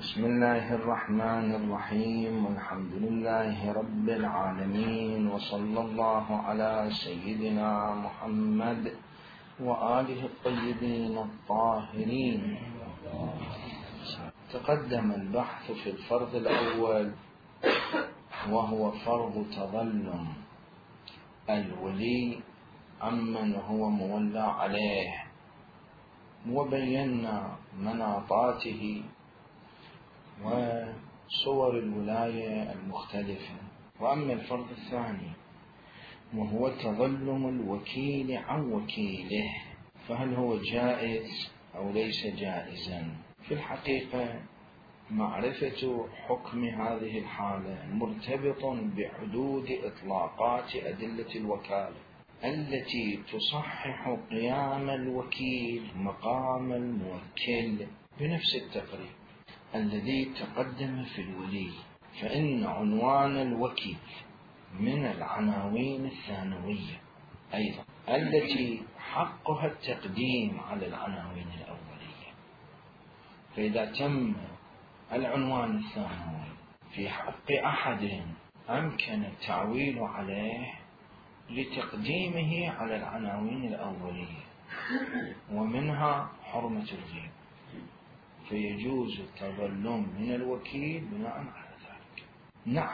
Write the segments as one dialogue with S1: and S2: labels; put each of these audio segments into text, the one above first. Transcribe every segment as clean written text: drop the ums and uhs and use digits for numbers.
S1: بسم الله الرحمن الرحيم، والحمد لله رب العالمين، وصلى الله على سيدنا محمد وآله الطيبين الطاهرين. تقدم البحث في الفرض الأول، وهو فرض تظلم الولي عمن هو مولى عليه، وبينا مناطاته وصور الولاية المختلفة. وأما الفرض الثاني وهو تظلم الوكيل عن وكيله، فهل هو جائز أو ليس جائزا؟ في الحقيقة معرفة حكم هذه الحالة مرتبط بحدود إطلاقات أدلة الوكالة التي تصحح قيام الوكيل مقام الموكل بنفس التقريب الذي تقدم في الولي. فإن عنوان الوكيل من العناوين الثانوية أيضا التي حقها التقديم على العناوين الأولية، فإذا تم العنوان الثانوي في حق أحد أمكن التعويل عليه لتقديمه على العناوين الأولية، ومنها حرمة الغيبة، فيجوز التظلم من الوكيل بناء على ذلك. نعم،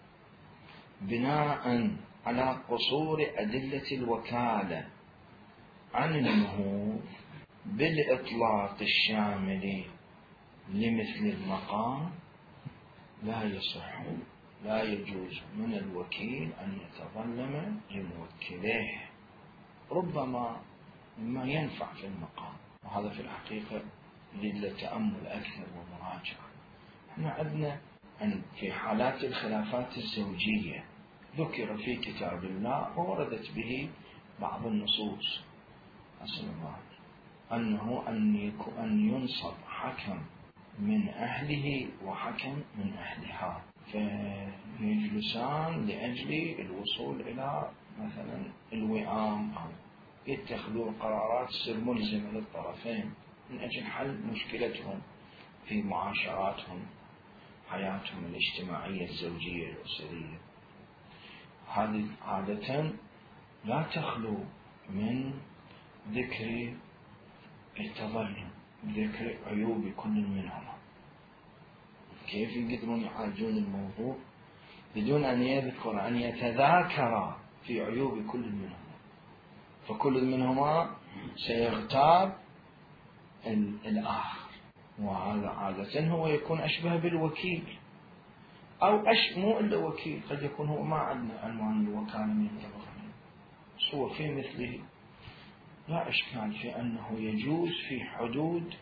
S1: بناء على قصور أدلة الوكالة عن النهوض بالإطلاق الشامل لمثل المقام لا يصح، لا يجوز من الوكيل أن يتظلم لموكله، ربما مما ينفع في المقام. وهذا في الحقيقة للتأمل أكثر ومراجعة. احنا عندنا أن في حالات الخلافات الزوجية ذكر في كتاب الله ووردت به بعض النصوص أصل الله أنه أن ينصب حكم من أهله وحكم من أهلها، فيجلسان لأجل الوصول إلى مثلا الوئام، أو يتخذون قرارات تصير ملزمة للطرفين من أجل حل مشكلتهم في معاشراتهم، حياتهم الاجتماعية الزوجية الأسرية. هذه عادة لا تخلو من ذكر التظلم، ذكر عيوب كل منهما. كيف يقدرون يعالجون الموضوع بدون أن يذكر، أن يتذاكر في عيوب كل منهما، فكل منهما سيغتاب الآخر. وهذا عادة هو يكون أشبه بالوكيل، أو مو إلا وكيل، قد يكون هو ما عندنا عنوان الوكالة من الطرفين، هو في مثله لا إشكال في أنه يجوز في حدود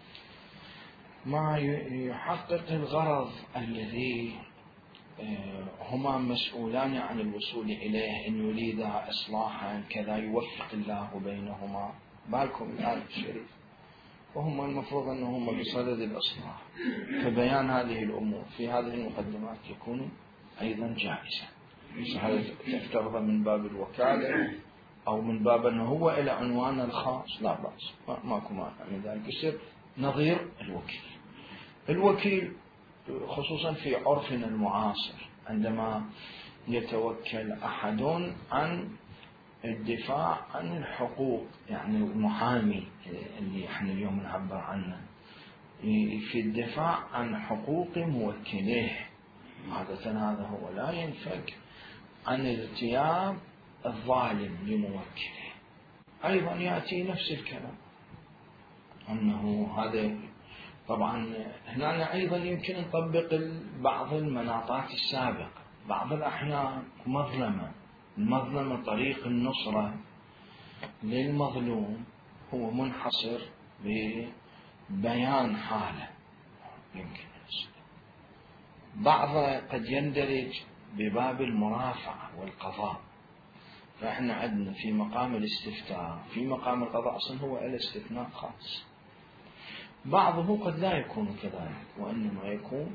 S1: ما يحقق الغرض الذي هما مسؤولان عن الوصول إليه، إن يريد إصلاحا كذا يوفق الله بينهما. بالكم الآية الشريف، وهم المفروض أنهم بصدد الإصلاح، فبيان هذه الأمور في هذه المقدمات يكون أيضا جائزا. هذا تفترض من باب الوكالة أو من باب أنه هو إلى عنوان الخاص لا بأس، ماكو مانع من ذلك، يصير نظير الوكيل. الوكيل خصوصا في عرفنا المعاصر عندما يتوكل أحد عن الدفاع عن الحقوق، يعني المحامي اللي احنا اليوم نعبر عنه، في الدفاع عن حقوق موكله، عادة هذا هو لا ينفك عن ارتياب الظالم لموكله. أيضا يأتي نفس الكلام أنه هذا طبعا هنا أيضا يمكن نطبق بعض المناطات السابقة. بعض الأحيان المظلمة طريق النصرة للمظلوم هو منحصر ببيان حاله، يمكن بعض قد يندرج بباب المرافعة والقضاء. فإحنا عندنا في مقام الاستفتاء، في مقام القضاء أصلا هو إلى استثناء خاص. بعضه قد لا يكون كذلك، وإنما يكون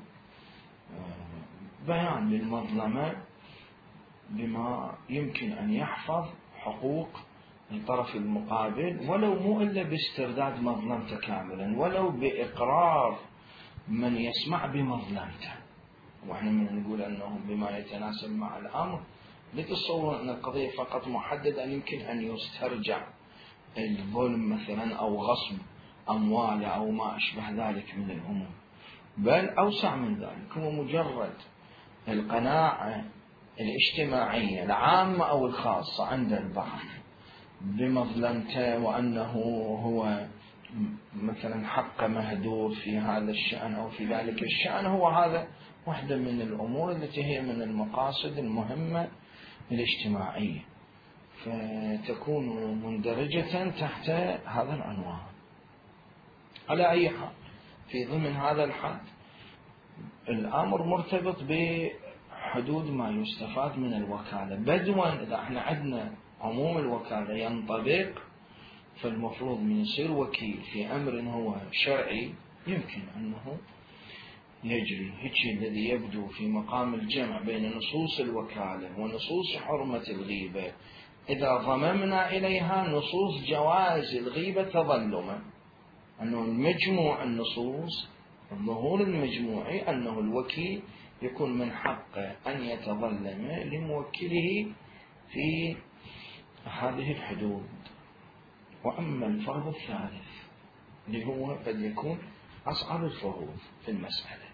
S1: بيان للمظلمة بما يمكن أن يحفظ حقوق الطرف المقابل، ولو مو إلا باسترداد مظلمته كاملا، ولو بإقرار من يسمع بمظلمته. وإحنا من نقول أنه بما يتناسب مع الأمر، لتصور أن القضية فقط محددة يمكن أن يسترجع الظلم مثلا أو غصب أمواله أو ما أشبه ذلك من الأمور، بل أوسع من ذلك، هو مجرد القناعة الاجتماعية العامة أو الخاصة عند البعض بمظلمته، وأنه هو مثلا حق مهدور في هذا الشأن أو في ذلك الشأن، هو هذا واحدة من الأمور التي هي من المقاصد المهمة الاجتماعية، فتكون مندرجة تحت هذا العنوان. على أي حال في ضمن هذا الحد الأمر مرتبط بحدود ما يستفاد من الوكالة، بدوا إذا احنا عندنا عموم الوكالة ينطبق، فالمفروض من يصير وكيل في أمر هو شرعي يمكن أنه يجري هيك الذي يبدو في مقام الجمع بين نصوص الوكالة ونصوص حرمة الغيبة، إذا ضممنا إليها نصوص جواز الغيبة تظلما، أنه المجموع النصوص الظهور المجموعي أنه الوكيل يكون من حقه أن يتظلم لموكله في هذه الحدود. وأما الفرض الثالث اللي هو قد يكون أصعب الفروض في المسألة،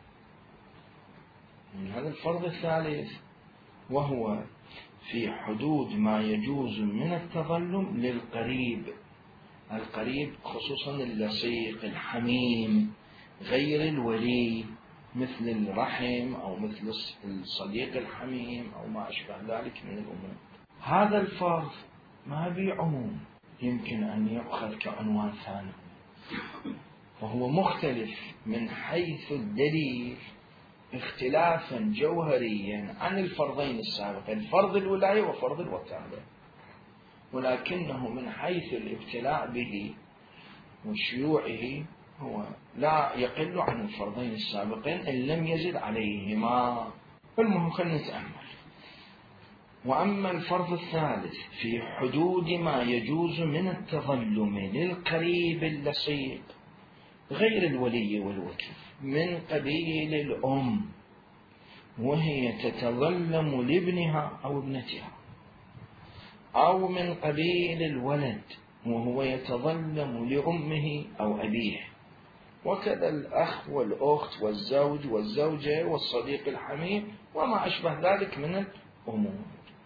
S1: من هذا الفرض الثالث وهو في حدود ما يجوز من التظلم للقريب، القريب خصوصا اللصيق الحميم غير الولي، مثل الرحم أو مثل الصديق الحميم أو ما أشبه ذلك من الأمور. هذا الفرض ما به عموم، يمكن أن يؤخذ كعنوان ثاني، وهو مختلف من حيث الدليل اختلافا جوهريا عن الفرضين السابقين، فرض الولاية وفرض الوكالة، ولكنه من حيث الابتلاء به وشيوعه هو لا يقل عن الفرضين السابقين إن لم يزد عليهما. المهم خلينا نتأمل. وأما الفرض الثالث في حدود ما يجوز من التظلم للقريب اللصيق غير الولي والوكيل من قبيل الأم، وهي تتظلم لابنها أو ابنتها، أو من قبيل الولد وهو يتظلم لأمه أو أبيه، وكذا الأخ والأخت والزوج والزوجة والصديق الحميم وما أشبه ذلك من الأمور.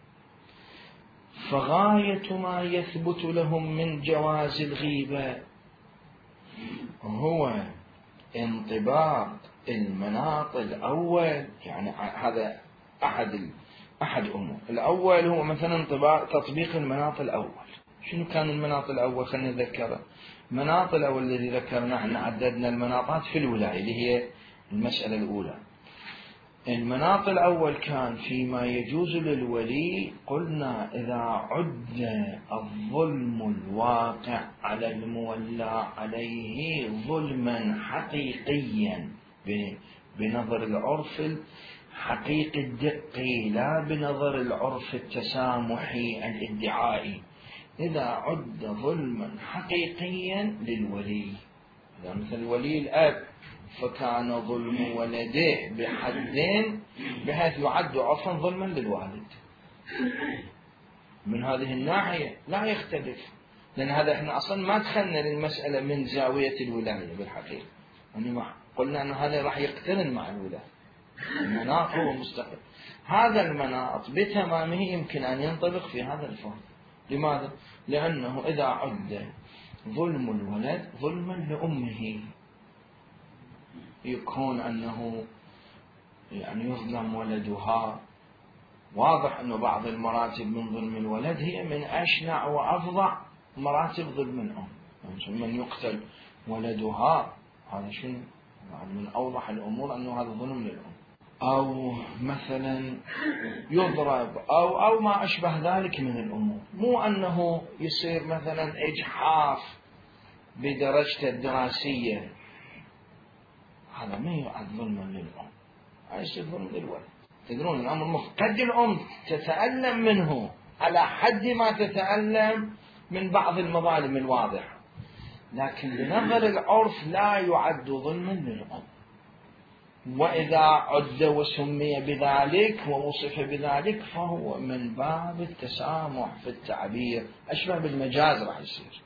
S1: فغاية ما يثبت لهم من جواز الغيبة هو انطباق المناط الأول، يعني هذا أحد أمور. الأول هو مثلا تطبيق المناط الأول. شنو كان المناط الأول؟ خلينا نذكره. المناط الأول الذي ذكرنا احنا عددنا المناطات في الولاية اللي هي المسألة الأولى. المناط الأول كان فيما يجوز للولي، قلنا إذا عد الظلم الواقع على المولى عليه ظلما حقيقيا بنظر العرف الحقيقي الدقي، لا بنظر العرف التسامحي الادعائي، إذا عد ظلما حقيقيا للولي، إذا مثل ولي الأب فكان ظلم ولده بحدين بحيث يعد عرفا ظلما للوالد، من هذه الناحية لا يختلف، لأن هذا احنا أصلا ما دخلنا للمسألة من زاوية الولاية بالحقيقة، يعني قلنا أن هذا راح يقترن مع الولاية، المناط هو مستقل. هذا المناط بتمامه يمكن أن ينطبق في هذا الفرض. لماذا؟ لأنه إذا عد ظلم الولد ظلما لأمه، يكون أنه يعني يظلم ولدها، واضح أنه بعض المراتب من ظلم الولد هي من أشنع وأفظع مراتب ظلم الأم، يعني من يقتل ولدها هذا شنو؟ يعني من أوضح الأمور أنه هذا ظلم للأم، أو مثلا يضرب أو ما أشبه ذلك من الأمور، مو أنه يصير مثلا إجحاف بدرجته الدراسية، هذا ما يعد ظلما للأم، هذا يصير ظلم للولد. تدرون الأمر قد الأم تتألم منه على حد ما تتألم من بعض المظالم الواضحة، لكن بنظر العرف لا يعد ظلما للأم، وإذا عد وسمي بذلك ووصف بذلك فهو من باب التسامح في التعبير، أشبه بالمجاز راح يصير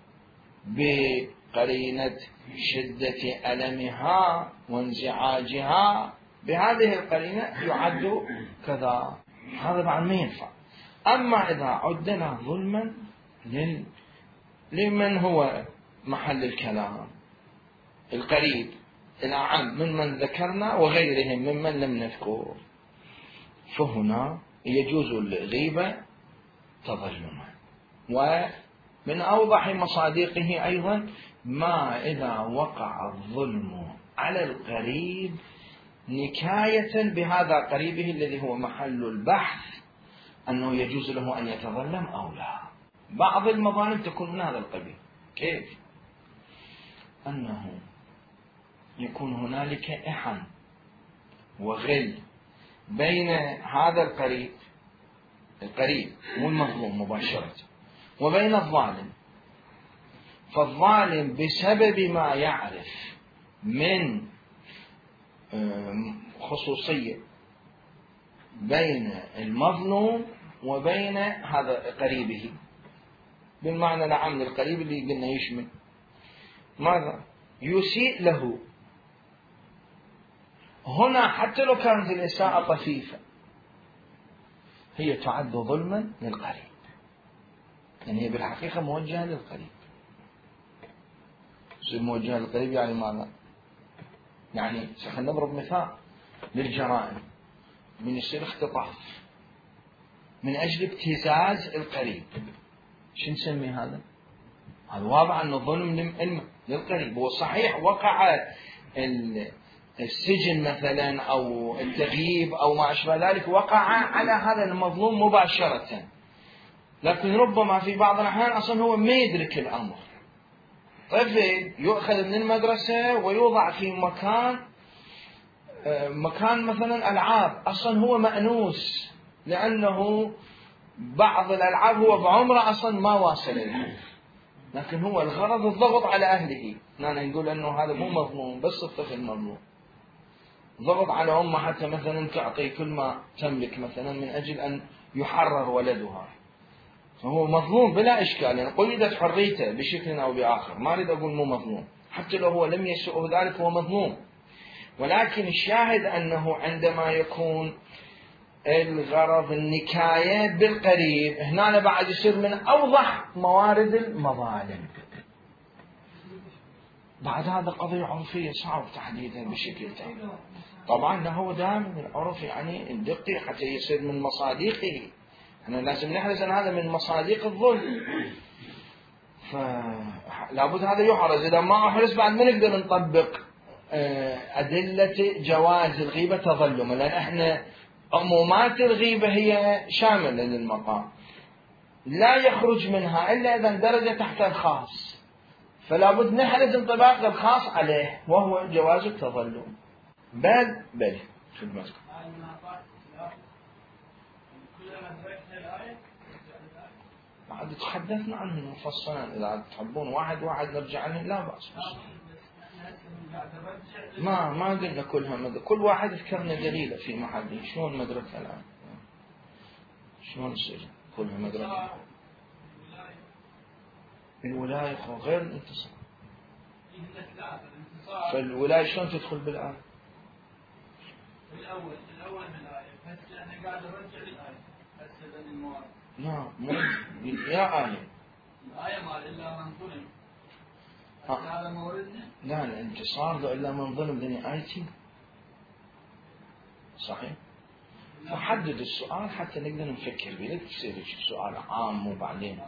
S1: بقرينة شدة ألمها وانزعاجها، بهذه القرينة يعد كذا، هذا بعد ما ينفع. أما إذا عدنا ظلما لمن هو محل الكلام القريب الأعم ممن ذكرنا وغيرهم ممن لم نذكر، فهنا يجوز الغيبة تظلما. ومن أوضح مصادقه أيضا ما إذا وقع الظلم على القريب نكاية بهذا قريبه الذي هو محل البحث أنه يجوز له أن يتظلم أو لا. بعض المظالم تكون من هذا القبيل. كيف؟ أنه يكون هنالك إحن وغل بين هذا القريب مو المظلوم مباشرة وبين الظالم، فالظالم بسبب ما يعرف من خصوصية بين المظلوم وبين هذا قريبه، بالمعنى العام للقريب اللي قلنا يشمل ماذا؟ يسيء له. هنا حتى لو كانت الإساءة طفيفة هي تعد ظلما للقريب، يعني هي بالحقيقة موجهة للقريب. تصير موجهة للقريب يعني ماذا؟ يعني خلينا نضرب مثال للجرائم، من يصير اختطاف من أجل ابتزاز القريب، شو نسمي هذا؟ هذا واضح أنه ظلم للقريب. هو صحيح وقع السجن مثلا أو التغييب أو ما أشبه ذلك وقع على هذا المظلوم مباشرة، لكن ربما في بعض الأحيان أصلا هو ما يدرك الأمر. طفل يؤخذ من المدرسة ويوضع في مكان مثلا ألعاب، أصلا هو مأنوس لأنه بعض الألعاب هو بعمره أصلا ما واصل إليه، لكن هو الغرض الضغط على أهله. نقول أنه هذا مو مظلوم بس الطفل مظلوم، ضغط على أمه حتى مثلا تعطي كل ما تملك مثلا من أجل أن يحرر ولدها، فهو مظلوم بلا إشكال، يعني قيدت حريته بشكل أو بآخر، ما أريد أقول مو مظلوم، حتى لو هو لم يسوءه ذلك هو مظلوم. ولكن الشاهد أنه عندما يكون الغرض النكاية بالقريب هنا بعد يصير من أوضح موارد المظالم. بعد هذا قضية عرفية صعب تحديدا بشكل تام. طبعا له هو دائما العرف يعني الدقي حتى يصير من مصادقه، احنا لازم نحرز أن هذا من مصادق الظلم، فلابد هذا يحرز. إذا ما أحرز بعد ما نقدر نطبق أدلة جواز الغيبة تظلما، لأن احنا عمومات الغيبة هي شاملة للمقام، لا يخرج منها إلا إذا اندرج تحت الخاص، فلا بد نحرز انطباق الخاص عليه وهو جواز التظلم. بل خدمتكم بعد تحدثنا عنه مفصلا، إذا تحبون واحد نرجع عنه لا بأس. ما قلنا كلها كل واحد ذكرنا دليله في محله. شلون مدركة الآن؟ شلون يصير كلها مدركة؟ الولاية غير الانتصار، فالولاية شلون تدخل بالآية؟ الأول من الآية، بس أنا قاعد أرجع للآية هسه بين الموارد. لا مو يا آية. الآية مال إلا من ظلم. هذا موردنا؟ لا الانتصار إلا من ظلم ذني آيتي. صحيح. فحدد السؤال حتى نقدر نفكر به، لا تصير سؤال عام وبعدين.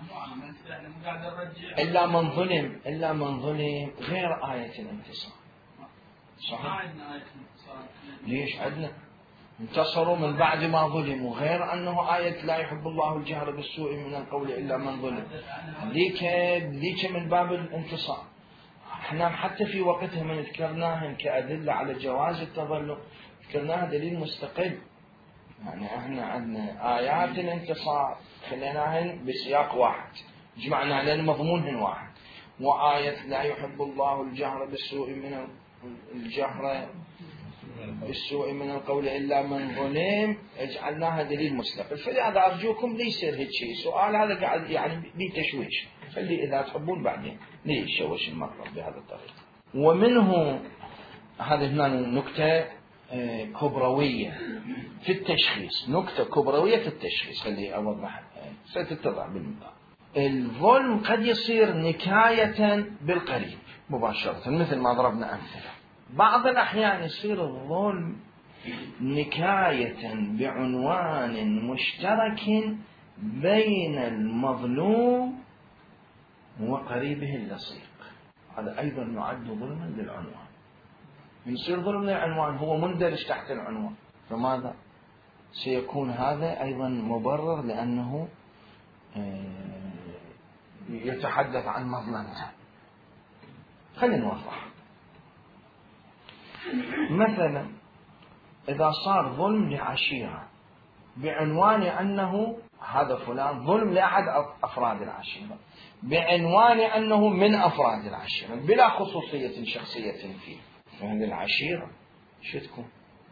S1: إلا من ظلم غير آية الانتصار. صحيح. ليش عندنا؟ انتصروا من بعد ما ظلموا، غير أنه آية لا يحب الله الجهر بالسوء من القول إلا من ظلم، ذيك من باب الانتصار. احنا حتى في وقتها من ذكرناهم كأدلة على جواز التظلم ذكرناها دليل مستقل، يعني احنا عندنا آيات الانتصار خليناهن بسياق واحد جمعنا لأن مضمونهن واحد، وآية لا يحب الله الجهر بالسوء من الجهر بالسوء من القول إلا من ظلم جعلناها دليل مستقل. فلهذا أرجوكم لا يصير هيك شيء سؤال هذا قاعد يعني بتشويش، خلي إذا تحبون بعدين ليش شوش المطلب بهذا الطريقة. ومنه هذه هنا نكتة كبروية في التشخيص، نكتة كبروية في التشخيص خلي أوضح ستتضح بالمقام. الظلم قد يصير نكاية بالقريب مباشرة مثل ما ضربنا أمثلة. بعض الأحيان يصير الظلم نكاية بعنوان مشترك بين المظلوم وقريبه اللصيق، هذا أيضا يعد ظلما للعنوان. يصير ظلم للعنوان هو مندرج تحت العنوان، فماذا سيكون هذا أيضا مبرر لأنه يتحدث عن مظلمته. خلينا نوضح. مثلا إذا صار ظلم لعشيرة بعنوان أنه هذا فلان ظلم لأحد أفراد العشيرة بعنوان أنه من أفراد العشيرة بلا خصوصية شخصية فيه، فهذه العشيرة شو تكون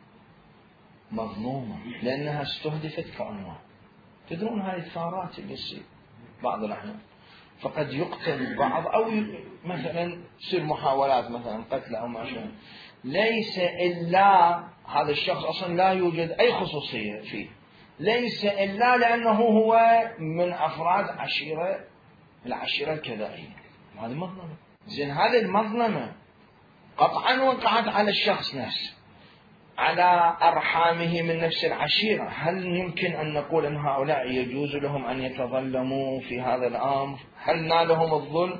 S1: مظلومة لأنها استهدفت كعنوان. تدرون هاي الثارات اللي تصير بعض الأحيان، فقد يقتل بعض أو مثلا تصير محاولات مثلا قتل أو ما شابه، ليس إلا هذا الشخص أصلا لا يوجد أي خصوصية فيه، ليس إلا لأنه هو من أفراد العشيرة الكذائية. هذه مظلمة. زين هذه المظلمة قطعا وقعت على الشخص نفسه، على أرحامه من نفس العشيرة. هل يمكن أن نقول أن هؤلاء يجوز لهم أن يتظلموا في هذا الأمر؟ هل نالهم الظلم؟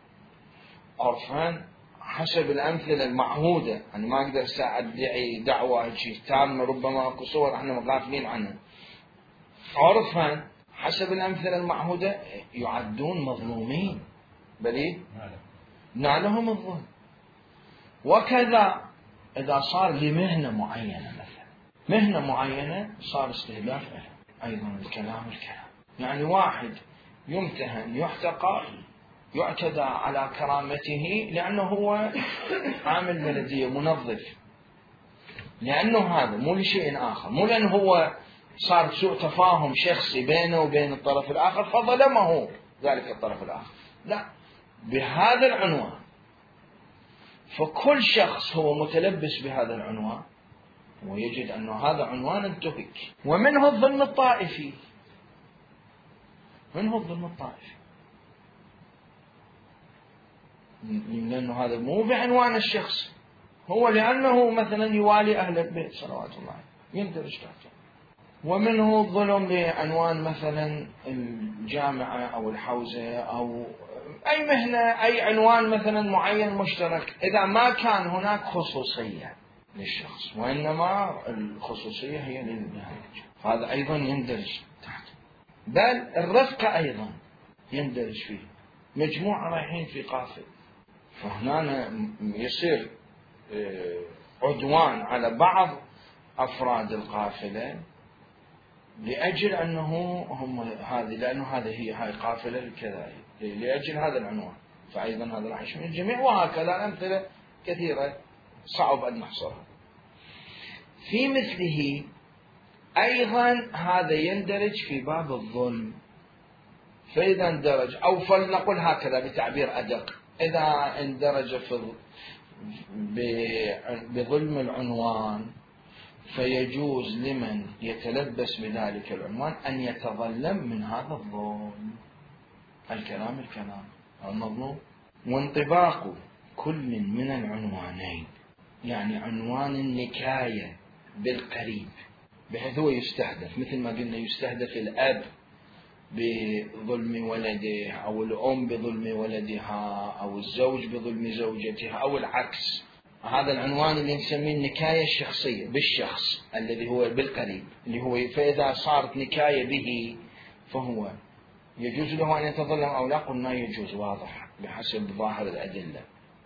S1: عرفان حسب الأمثلة المعهودة، أنا ما أقدر أدعي دعوة تامة، ربما أكو صور احنا مغافلين عنها. عرفان حسب الأمثلة المعهودة يعدون مظلومين بل نالهم الظلم. وكذا إذا صار لمهنة معينة، مثلا مهنة معينة صار استهداف له أيضا الكلام يعني واحد يمتهن يحتقر يعتدى على كرامته لأنه هو عامل بلدية منظف، لأنه هذا مو لشيء آخر، مو لأنه هو صار سوء تفاهم شخصي بينه وبين الطرف الآخر فظلمه ذلك الطرف الآخر، لا، بهذا العنوان. فكل شخص هو متلبس بهذا العنوان ويجد أنه هذا عنوان انتهك. ومنه الظلم الطائفي، منه الظلم الطائفي، لأنه هذا مو بعنوان الشخص، هو لأنه مثلا يوالي أهل البيت صلوات الله يندرج تحته. ومنه الظلم بعنوان مثلا الجامعة أو الحوزة أو أي مهنة، أي عنوان مثلا معين مشترك، إذا ما كان هناك خصوصية للشخص وإنما الخصوصية هي للنهاية، هذا أيضا يندرج تحته. بل الرفقة أيضا يندرج فيه، مجموعة رايحين في قافل فهنا يصير عدوان على بعض أفراد القافلة لأجل أنه هم هذه، لأنه هذه هاي قافلة الكذا لأجل هذا العنوان، فأيضا هذا راح يشمل الجميع. وهكذا أمثلة كثيرة صعب أن نحصرها. في مثله أيضا هذا يندرج في باب الظلم. فإذا اندرج، أو فلنقل هكذا بتعبير أدق، إذا اندرج بظلم العنوان فيجوز لمن يتلبس بذلك العنوان أن يتظلم من هذا الظلم. الكلام المظلوم. وانطباق كل من العنوانين، يعني عنوان النكاية بالقريب بحيث هو يستهدف، مثل ما قلنا يستهدف الأب بظلم ولده أو الأم بظلم ولدها أو الزوج بظلم زوجتها أو العكس. هذا العنوان اللي نسميه النكاية الشخصية بالشخص الذي هو بالقريب، اللي هو فإذا صارت نكاية به فهو يجوز له أن يتظلم أو لا؟ قلنا يجوز، واضح بحسب ظاهر الأدلة.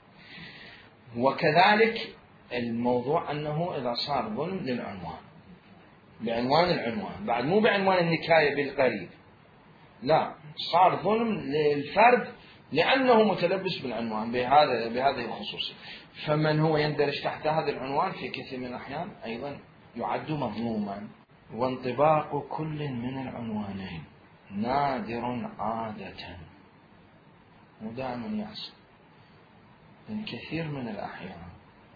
S1: وكذلك الموضوع أنه إذا صار ظلم للعنوان بعنوان العنوان، بعد مو بعنوان النكاية بالقريب، لا، صار ظلم للفرد لأنه متلبس بالعنوان بهذه الخصوصية. فمن هو يندرج تحت هذا العنوان في كثير من الأحيان أيضا يعد مظلوما. وانطباق كل من العنوانين نادر عادة، ودائما يحصل. من كثير من الأحيان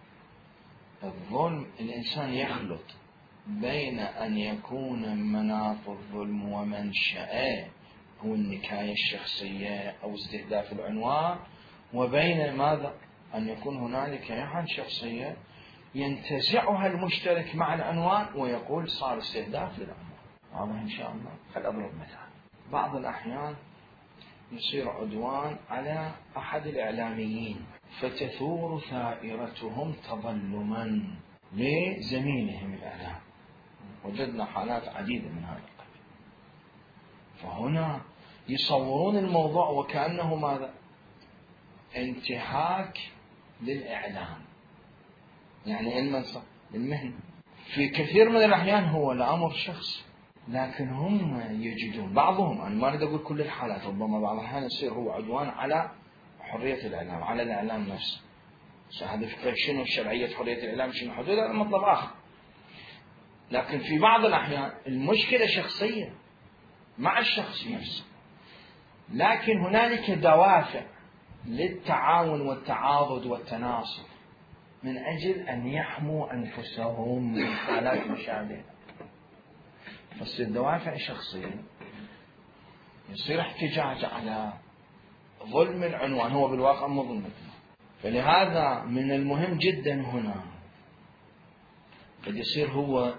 S1: الظلم الإنسان يخلط بين أن يكون مناط الظلم ومنشأه هو النكاية الشخصية أو استهداف العنوان، وبين ماذا؟ أن يكون هنالك يحن شخصية ينتزعها المشترك مع العنوان ويقول صار استهداف للعنوان. واضح إن شاء الله. خل أضرب مثال. بعض الأحيان يصير عدوان على أحد الإعلاميين فتثور ثائرتهم تظلما لزميلهم الإعلام. وجدنا حالات عديدة من هذا القبيل. فهنا يصورون الموضوع وكأنه ماذا؟ انتهاك للإعلام، يعني المنصب المهنة. في كثير من الأحيان هو الأمر شخص، لكن هم يجدون بعضهم، أنا ما أريد أقول كل الحالات، ربما بعض الأحيان يصير هو عدوان على حرية الإعلام، على الإعلام نفسه. هذا فكرة شنو شرعية حرية الإعلام، شنو حدود، هذا مطلب آخر. لكن في بعض الأحيان المشكلة شخصية مع الشخص نفسه، لكن هنالك دوافع للتعاون والتعاضد والتناصر من أجل أن يحموا أنفسهم من حالات مشابهة. فتصير دوافع شخصية، يصير احتجاج على ظلم العنوان، هو بالواقع مظلم. فلهذا من المهم جدا هنا قد يصير هو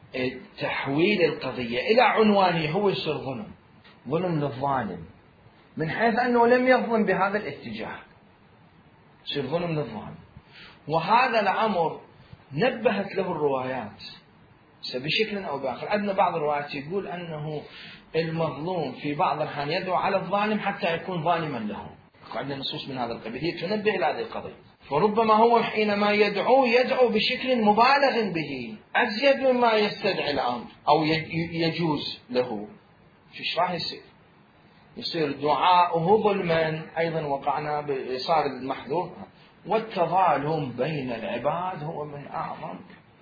S1: تحويل القضية إلى عنوانية، هو يصير ظلم للظالم، من حيث أنه لم يظلم بهذا الاتجاه، يصير ظلم للظالم. وهذا الأمر نبهت له الروايات بشكل أو بآخر. عندنا بعض الروايات يقول أنه المظلوم في بعض الأحيان يدعو على الظالم حتى يكون ظالما له. عندنا نصوص من هذا القبيل هي تنبه إلى هذه القضية. فربما هو حينما يدعو بشكل مبالغ به أزيد مما يستدعي الأمر أو يجوز له. فيش راح يصير دعاؤه ظلما. أيضا وقعنا بإصار المحذور. والتظالم بين العباد هو من أعظم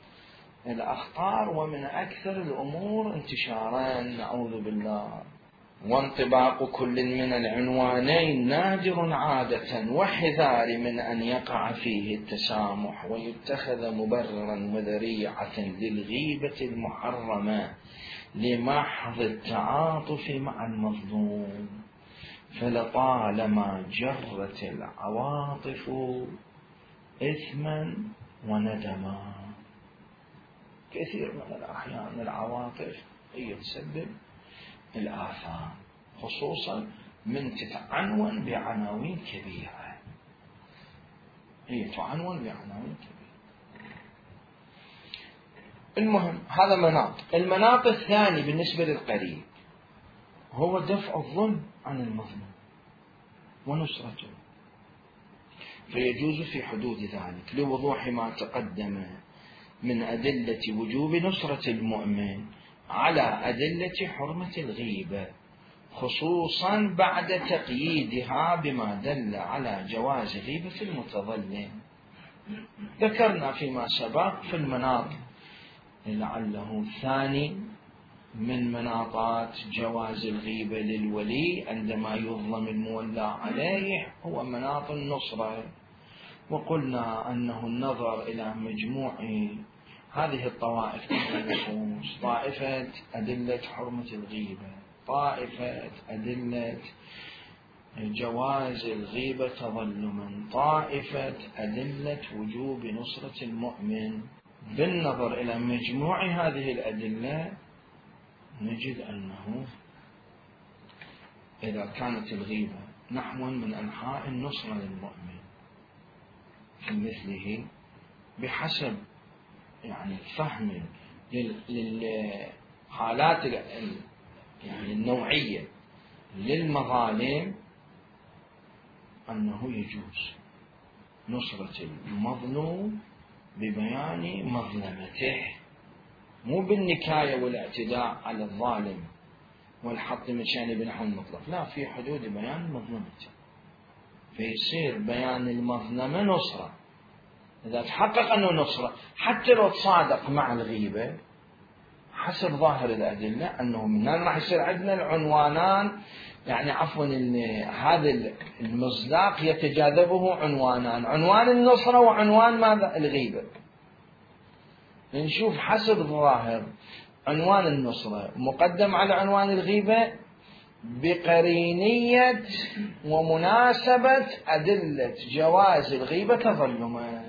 S1: الأخطار ومن أكثر الأمور انتشارا، نعوذ بالله. وانطباق كل من العنوانين نادر عادة، وحذار من أن يقع فيه التسامح ويتخذ مبررا وذريعة للغيبة المحرمة لمحض التعاطف مع المظلوم. فلطالما جرت العواطف إثما وندما. كثير من الأحيان العواطف هي تسبب الآثام، خصوصا من تتعنون بعناوين كبيرة. هي تعنون بعناوين كبيرة. المهم هذا مناط. المناط الثاني بالنسبة للقريب هو دفع الظلم عن المظلوم ونصرته. فيجوز في حدود ذلك لوضوح ما تقدم من أدلة وجوب نصرة المؤمن على أدلة حرمة الغيبة، خصوصا بعد تقييدها بما دل على جواز غيبة المتظلم. ذكرنا فيما سبق في المناط لعله الثاني من مناطات جواز الغيبة للولي عندما يظلم المولى عليه هو مناط النصرة. وقلنا أنه النظر إلى مجموع هذه الطوائف من النصوص، طائفة أدلة حرمة الغيبة، طائفة أدلة جواز الغيبة تظلما، طائفة أدلة وجوب نصرة المؤمن. بالنظر إلى مجموع هذه الأدلة نجد أنه إذا كانت الغيبة نحو من أنحاء النصرة للمؤمن في مثله بحسب يعني فهم للحالات يعني النوعية للمظالم، أنه يجوز نصرة المظلوم ببيان مظلمته، مو بالنكاية والاعتداء على الظالم والحط مشان بنحو المطلق، لا، في حدود بيان مظلمته. فيصير بيان المظلمة نصرة. إذا تحقق أنه نصرة حتى لو تصادق مع الغيبة حسب ظاهر الأدلة أنه من هنا راح يصير عندنا العنوانان، يعني عفوا هذا المصداق يتجاذبه عنوانان، عنوان النصرة وعنوان ماذا؟ الغيبة. نشوف حسب الظاهر عنوان النصرة مقدم على عنوان الغيبة بقرينية ومناسبة أدلة جواز الغيبة تظلما.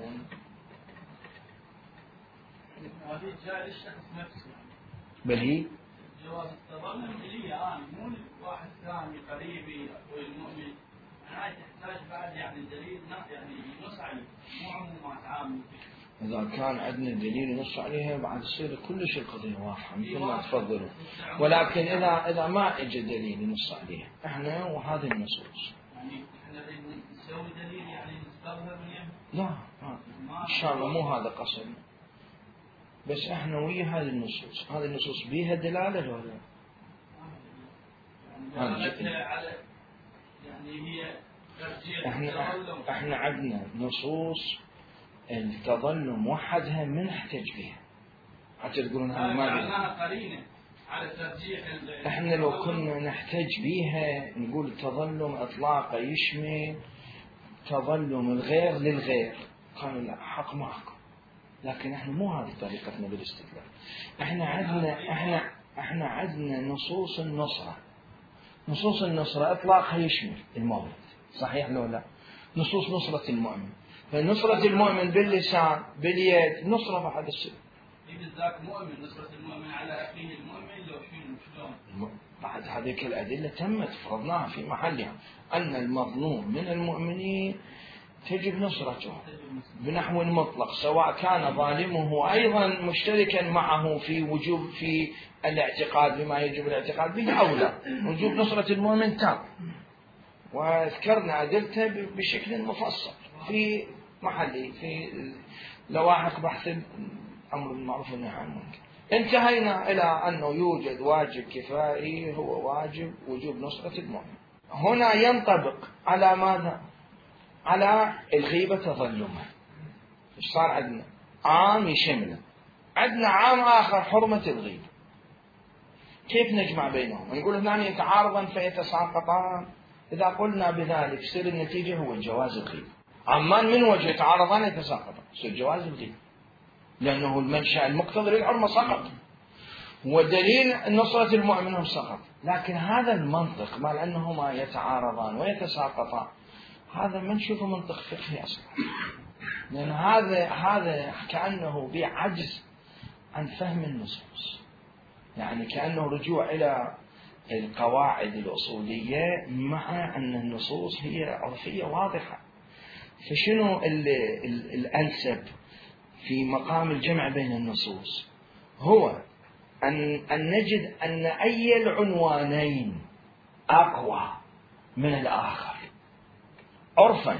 S1: بل هي
S2: جواز التظلم لي أنا مو واحد ثاني قريبي والمؤمن، أنا تحتاج بعد يعني دليل يعني ينص عليه مو عمومات عامة.
S1: إذا كان عندنا دليل ينص عليها بعد تصير كلش القضية واضحة مثل ما تفضلوا، ولكن إذا ما إجى دليل ينص عليها إحنا وهذه النصوص
S2: يعني إحنا نسوي دليل يعني نستظهر منه؟
S1: لا إن شاء الله مو هذا قصدنا، بس إحنا ويا هذه النصوص، هذه النصوص بيها دلالة ولا؟
S2: يعني على يعني هي
S1: إحنا عندنا نصوص التظلم وحدها من نحتج بها حتى تقولون هذا ما
S2: بيها قرينة على ترجيح.
S1: احنا لو كنا نحتج بها نقول التظلم اطلاقا يشمل تظلم الغير للغير، قالوا لا حق معكم، لكن احنا مو هذه طريقتنا بالاستدلال. احنا عندنا نصوص النصرة، نصوص النصرة اطلاقها يشمل المؤمن، صحيح لو لا؟ نصوص نصرة المؤمن، فنصرة المؤمن باللسان باليد نصرة بعد السر.
S2: بالذات مؤمن، نصرة المؤمن على أخيه المؤمن لو شلون؟
S1: بعد هذه الأدلة تمت فرضناها في محلها أن المظلوم من المؤمنين تجب نصرته بنحو مطلق، سواء كان ظالمه أيضا مشتركا معه في وجوب في الاعتقاد بما يجب الاعتقاد به أو لا، وجوب نصرة المؤمن تام، وذكرنا أدلته بشكل مفصل في محلي في لواحق بحث الأمر بالمعروف والنهي عن المنكر. انتهينا إلى أنه يوجد واجب كفائي هو واجب وجوب نصرة المؤمن. هنا ينطبق على ماذا؟ على الغيبة تظلما. إيش صار عندنا؟ عام يشمله، عندنا عام آخر حرمة الغيبة. كيف نجمع بينهم؟ نقول اثنان يتعارضان فيتساقطان. إذا قلنا بذلك سر النتيجة هو جواز الغيبة. عمان من وجه يتعارضان يتساقطان، سر جواز الغيبة، لأنه المنشأ المقتضي للحرمة سقط ودليل نصرة المؤمن سقط. لكن هذا المنطق مال أنهما يتعارضان ويتساقطان هذا ما نشوفه منطق فقهي أصلا، لأن هذا كأنه بعجز عن فهم النصوص، يعني كأنه رجوع إلى القواعد الأصولية مع أن النصوص هي عرفية واضحة. فشنو الأنسب في مقام الجمع بين النصوص؟ هو أن نجد أن أي العنوانين أقوى من الآخر عرفا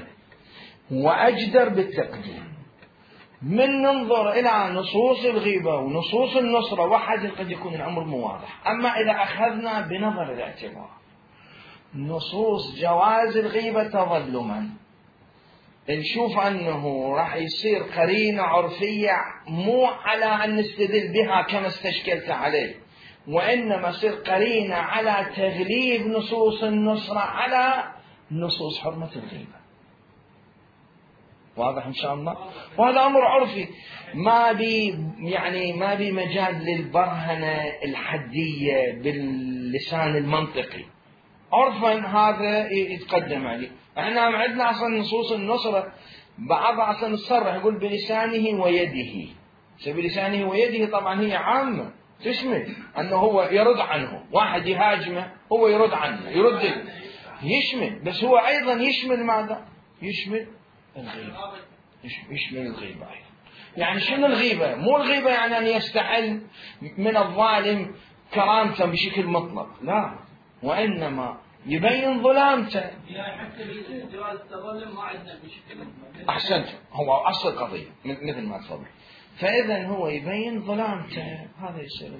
S1: وأجدر بالتقديم، من ننظر إلى نصوص الغيبة ونصوص النصرة وحد قد يكون الأمر مو واضح. أما إذا أخذنا بنظر الاعتبار نصوص جواز الغيبة تظلما نشوف أنه راح يصير قرينة عرفية مو على أن نستدل بها كما استشكلت عليه، وإنما يصير قرينة على تغليب نصوص النصرة على نصوص حرمة الغيبة. واضح إن شاء الله؟ وهذا أمر عرفي ما بي مجال للبرهنة الحدية باللسان المنطقي، عرفا هذا يتقدم عليه. احنا عندنا اصلا نصوص النصرة بعضها اصلا تصرح يقول بلسانه ويده، بلسانه ويده طبعا هي عامة تشمل انه هو يرد عنه، واحد يهاجمه هو يرد عنه يرد يشمل، بس هو ايضا يشمل ماذا؟ يشمل الغيبة، يشمل الغيبة أيضا. يعني شنو الغيبة؟ مو الغيبة يعني أن يستحل من الظالم كرامته بشكل مطلق، لا، وإنما يبين ظلامته.
S2: يعني حتى جواز التظلم ما عندنا بشكل مطلق.
S1: أحسنت، هو أصل القضية مثل ما تفضل. فإذا هو يبين ظلامته، هذا يصير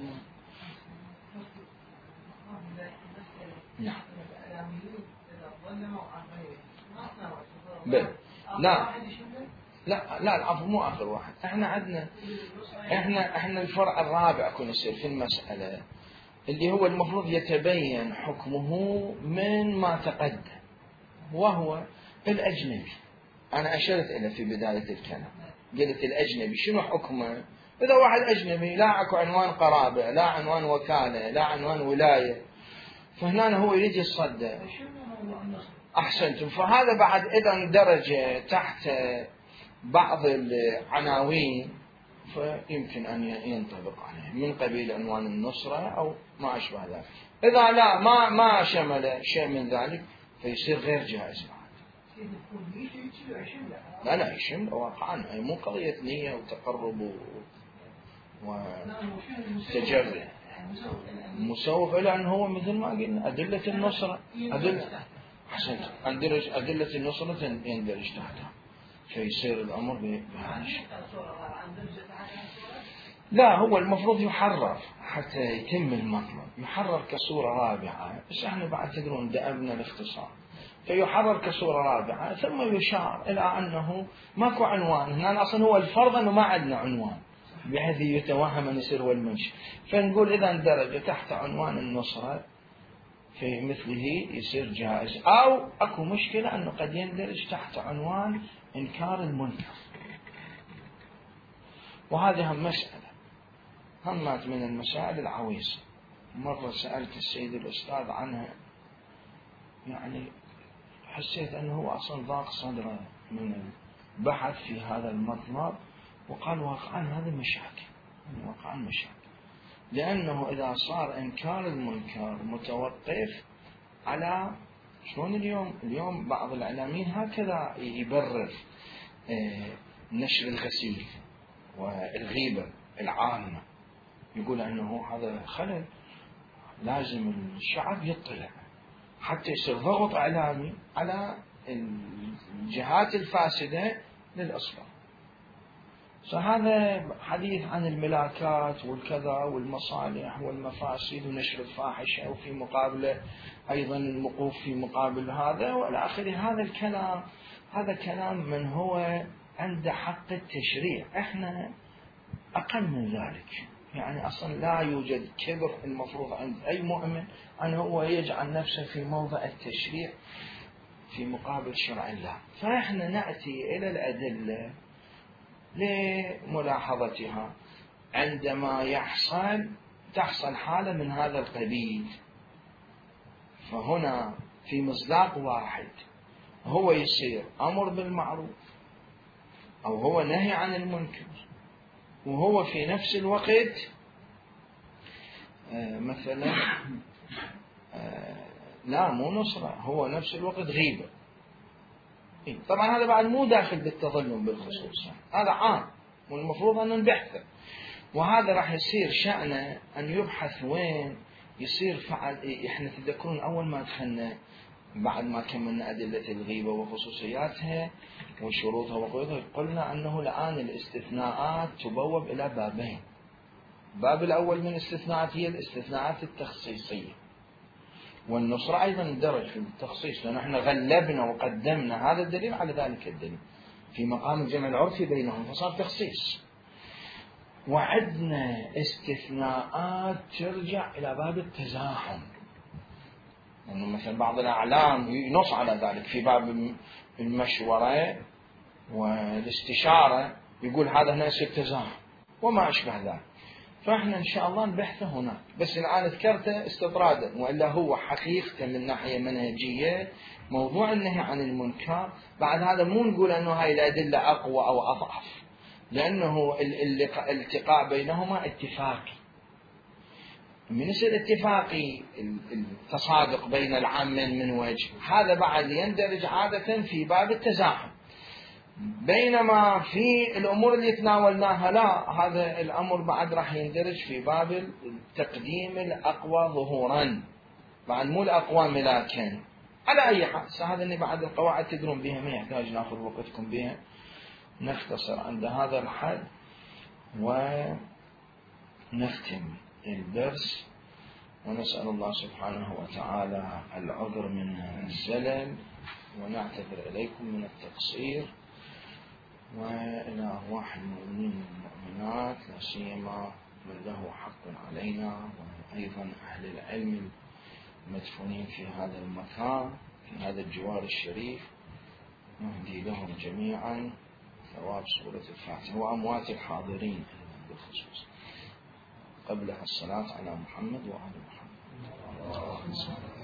S1: نعم. لا لا لا العفو مو آخر واحد. احنا عندنا احنا الفرع الرابع يكون يصير في المسألة اللي هو المفروض يتبين حكمه من ما تقدم، وهو الأجنبي. أنا أشرت إليه في بداية الكلام، قلت الأجنبي شنو حكمه؟ إذا واحد أجنبي لا أكو عنوان قرابة، لا عنوان وكالة، لا عنوان ولاية، فهنا هو يريد يتصدى. أحسنتم. فهذا بعد إذا اندرج تحت بعض العناوين فيمكن أن ينطبق عليه من قبيل عنوان النصرة أو ما أشبه ذلك. إذا لا ما شمل شيء من ذلك فيصير غير جائز. لا يشمل واقعا، مو قضية نية وتقرب وتجرد مسوف، إلى أن هو مثل ما قلنا أدلة النصرة أدلة النصرة يندرج تحتها، فيصير الأمر بهذا الشيء. لا هو المفروض يحرر حتى يتم المطلب، يحرر كصورة رابعة، بس احنا بعد تدرون دأبنا الاختصار، فيحرر كصورة رابعة ثم يشار إلى أنه ماكو عنوان. هنا أصلا هو الفرض أنه ما عندنا عنوان بحيث يتوهم أن يصير هو المنشأ، فنقول إذا اندرج تحت عنوان النصرة في مثله يصير جائز، أو أكو مشكلة أنه قد يندرج تحت عنوان إنكار المنكر، وهذه هم مسألة همت من المسائل العويصة. مرة سألت السيد الأستاذ عنها، يعني حسيت أنه هو أصلا ضاق صدره من البحث في هذا المطلب، وقال واقعا هذا مشاكل، واقعا مشاكل، لأنه إذا صار إنكار المنكر متوقف على شلون اليوم بعض الإعلاميين هكذا يبرر نشر الغسيل والغيبة العامة، يقول أنه هذا خلل لازم الشعب يطلع، حتى يصير ضغط إعلامي على الجهات الفاسدة للإصلاح. فهذا حديث عن الملاكات والكذا والمصالح والمفاسد ونشر الفاحشة، وفي مقابله أيضا الوقوف في مقابل هذا والى آخره. هذا كلام من هو عنده حق التشريع، احنا أقل من ذلك. يعني أصلا لا يوجد كبر المفروض عند أي مؤمن أن هو يجعل نفسه في موضع التشريع في مقابل شرع الله. فإحنا نأتي إلى الأدلة لملاحظتها عندما تحصل حالة من هذا القبيل. فهنا في مصداق واحد هو يصير أمر بالمعروف أو هو نهي عن المنكر، وهو في نفس الوقت مثلا لا مو نصرة، هو نفس الوقت غيبة. طبعا هذا بعد مو داخل بالتظلم بالخصوص، هذا عام والمفروض أن نبحثه، وهذا راح يصير شأنه أن يبحث وين يصير فعل. احنا تذكرون أول ما دخلنا بعد ما كملنا أدلة الغيبة وخصوصياتها وشروطها وقيودها، قلنا أنه الآن الاستثناءات تبوب إلى بابين. الباب الأول من الاستثناءات هي الاستثناءات التخصيصية، والنصرة أيضا درج في التخصيص، لأن احنا غلبنا وقدمنا هذا الدليل على ذلك الدليل في مقام الجمع العرفي بينهم فصار تخصيص. وعندنا استثناءات ترجع إلى باب التزاحم، يعني مثلا بعض الأعلام ينص على ذلك في باب المشورة والاستشارة، يقول هذا هنا يصير تزاحم وما أشبه ذلك. فإحنا إن شاء الله نبحثه هناك، بس الآن ذكرته استطرادا، وإلا هو حقيقة من ناحية منهجية موضوع النهي عن المنكر. بعد هذا مو نقول أنه هاي الأدلة أقوى أو أضعف، لأنه الالتقاء بينهما اتفاقي. من يصير اتفاقي التصادق بين العامين من وجه، هذا بعد يندرج عادة في باب التزاحم، بينما في الأمور اللي تناولناها لا، هذا الأمر بعد راح يندرج في باب التقديم الأقوى ظهورا، بعد مو الأقوى ملاكا. على أي حال هذا اللي بعد القواعد تدرون بها، ما يحتاج ناخذ وقتكم بها، نختصر عند هذا الحد ونختم الدرس، ونسأل الله سبحانه وتعالى العذر من الزلل ونعتذر إليكم من التقصير، وإلى أرواح المؤمنين والمؤمنات لا سيما من له حق علينا، وأيضا أهل العلم المدفونين في هذا المكان في هذا الجوار الشريف، نهدي لهم جميعا ثواب سورة الفاتحة، وأموات الحاضرين بالخصوص. قبلها الصلاة على محمد وآل محمد.